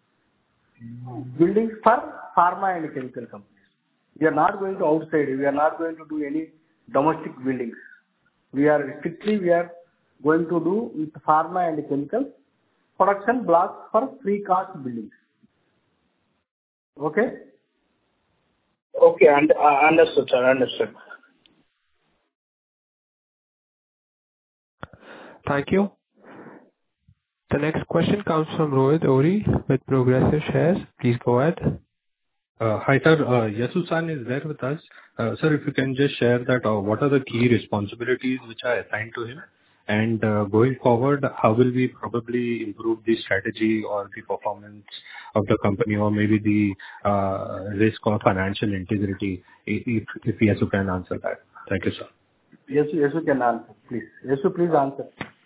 Buildings for pharma and chemical companies. We are not going to outside. We are not going to do any domestic buildings. We are strictly we are going to do with pharma and chemical production blocks for precast buildings. Okay? Okay, and uh, understood, sir. Understood. Thank you. The next question comes from Rohit Ori with Progressive Shares. Please go ahead. Uh, Hi, sir. Uh, Yasu-san is there with us. Uh, Sir, if you can just share that, uh, what are the key responsibilities which are assigned to him? And uh, going forward, how will we probably improve the strategy or the performance of the company, or maybe the uh, risk or financial integrity? If if if Yasu can answer that. Thank you, sir. Yes, yes, you can answer, please. Yes, please answer.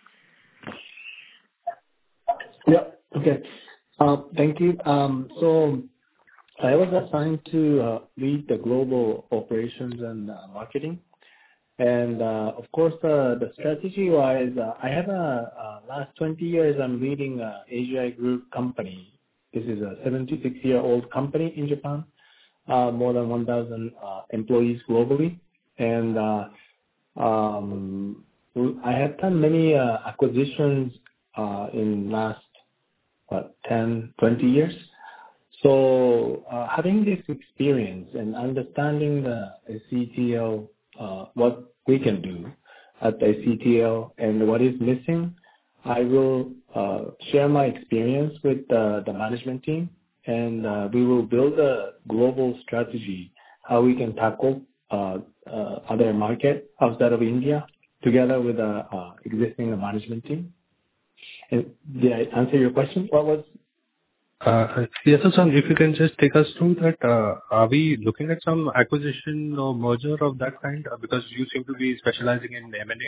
Yeah. Okay. Uh, Thank you. Um, So I was assigned to uh, lead the global operations and uh, marketing. And uh, of course, uh, the strategy-wise, uh, I have a uh, last twenty years, I'm leading a A G I Group company. This is a seventy-six-year-old company in Japan, uh, more than one thousand uh, employees globally. And uh, um, I have done many uh, acquisitions uh, in last what, ten, twenty years. So uh, having this experience and understanding the S C T L, uh, what we can do at the S C T L and what is missing, I will uh, share my experience with uh, the management team, and uh, we will build a global strategy how we can tackle uh, uh, other market outside of India together with the uh, existing management team. And did I answer your question? What was Uh, Yes, sir. If you can just take us through that, uh, are we looking at some acquisition or merger of that kind? Uh, Because you seem to be specializing in M and A.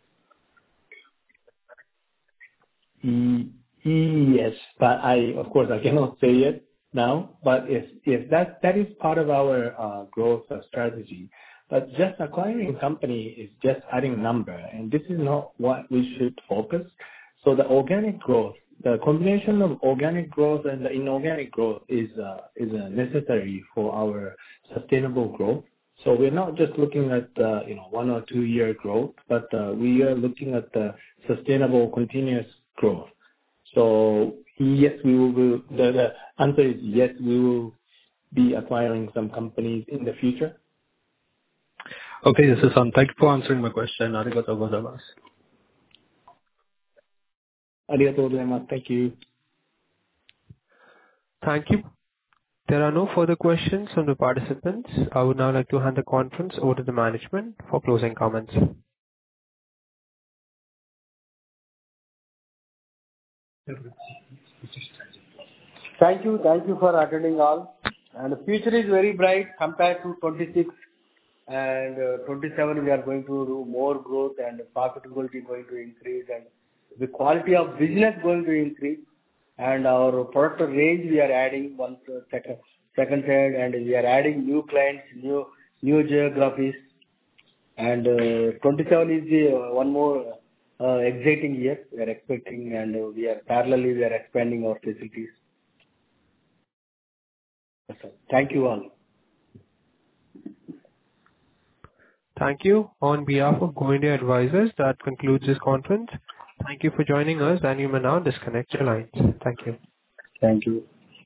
E- Yes, but I, of course, I cannot say it now, but if if that that is part of our uh, growth uh, strategy. But just acquiring company is just adding number, and this is not what we should focus. So the organic growth, the combination of organic growth and the inorganic growth is uh, is uh, necessary for our sustainable growth. So we're not just looking at uh, you know one or two year growth, but uh, we are looking at the sustainable continuous growth. So yes, we will. will- The, the answer is yes, we will be acquiring some companies in the future. Okay, yes, sir. Thank you for answering my question. Arigatou gozaimasu. Arigatou gozaimasu. Thank you. Thank you. There are no further questions from the participants. I would now like to hand the conference over to the management for closing comments. Thank you. Thank you for attending all. And the future is very bright compared to twenty-six and uh, twenty-seven. We are going to do more growth and profitability going to increase and the quality of business going to increase. And our product range we are adding one uh, second second side, and we are adding new clients, new new geographies. And uh, twenty-seven is the uh, one more uh, exciting year we are expecting, and uh, we are parallelly we are expanding our facilities. Thank you all. Thank you. On behalf of Go India Advisors, that concludes this conference. Thank you for joining us, and you may now disconnect your lines. Thank you. Thank you.